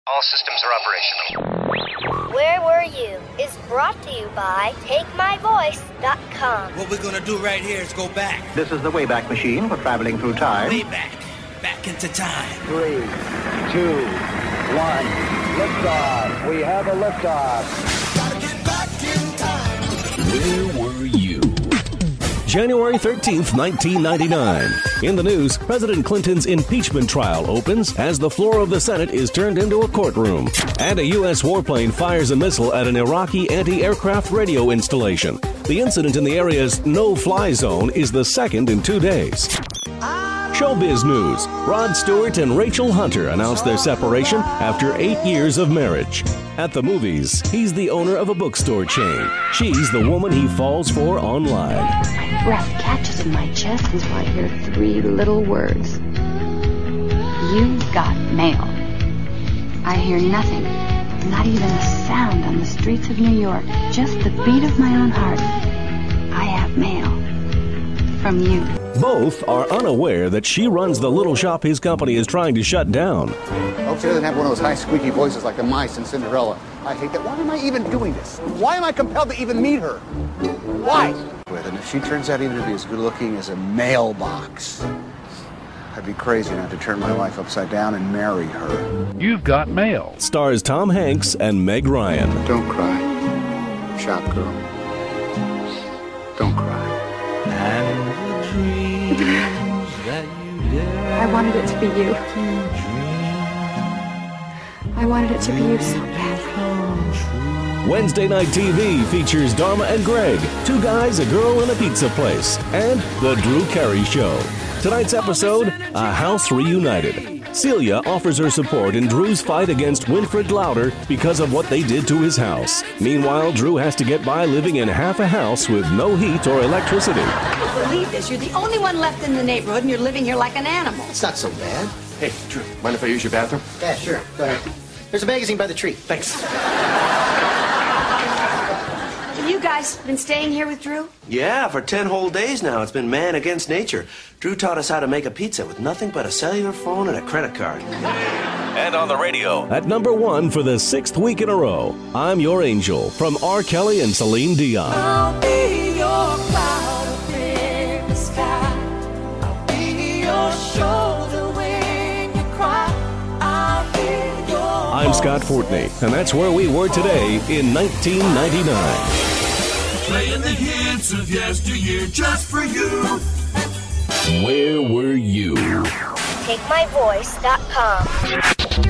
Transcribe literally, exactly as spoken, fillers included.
All systems are operational. Where Were You is brought to you by Take My Voice dot com. What we're gonna do right here is go back. This is the Wayback Machine for traveling through time. Way back. Back into time. Three, two, one. Liftoff. We have a liftoff. Gotta get back in time. Where were you? January thirteenth, nineteen ninety-nine. In the news, President Clinton's impeachment trial opens as the floor of the Senate is turned into a courtroom. And a U S warplane fires a missile at an Iraqi anti-aircraft radio installation. The incident in the area's no-fly zone is the second in two days. Showbiz news. Rod Stewart and Rachel Hunter announced their separation after eight years of marriage. At the movies, he's the owner of a bookstore chain. She's the woman he falls for online. My breath catches in my chest until I hear three little words. You've got mail. I hear nothing, not even a sound on the streets of New York, just the beat of my own heart. I have mail. From you. Both are unaware that she runs the little shop his company is trying to shut down. I hope she doesn't have one of those high squeaky voices like the mice in Cinderella. I hate that. Why am I even doing this? Why am I compelled to even meet her? Why? And if she turns out even to be as good looking as a mailbox, I'd be crazy not to turn my life upside down and marry her. You've got mail. Stars Tom Hanks and Meg Ryan. Don't cry, shop girl. Don't cry. And the dreams that you dare. I wanted it to be you. I wanted it to be you so bad. Wednesday Night T V features Dharma and Greg, two guys, a girl, and a pizza place, and The Drew Carey Show. Tonight's episode, A House Reunited. Celia offers her support in Drew's fight against Winfred Louder because of what they did to his house. Meanwhile, Drew has to get by living in half a house with no heat or electricity. I can't believe this. You're the only one left in the neighborhood, and you're living here like an animal. It's not so bad. Hey, Drew, mind if I use your bathroom? Yeah, sure. Go ahead. There's a magazine by the tree. Thanks. You guys been staying here with Drew? Yeah, for ten whole days now. It's been man against nature. Drew taught us how to make a pizza with nothing but a cellular phone and a credit card. And on the radio, at number one for the sixth week in a row, I'm Your Angel from R. Kelly and Celine Dion. I'll be your cloud up in the sky. I'll be your shoulder when you cry. I'll be your... I'm Scott Fortney, and that's where we were today in nineteen ninety-nine. Playing the hits of yesteryear just for you. Where were you? Take My Voice dot com.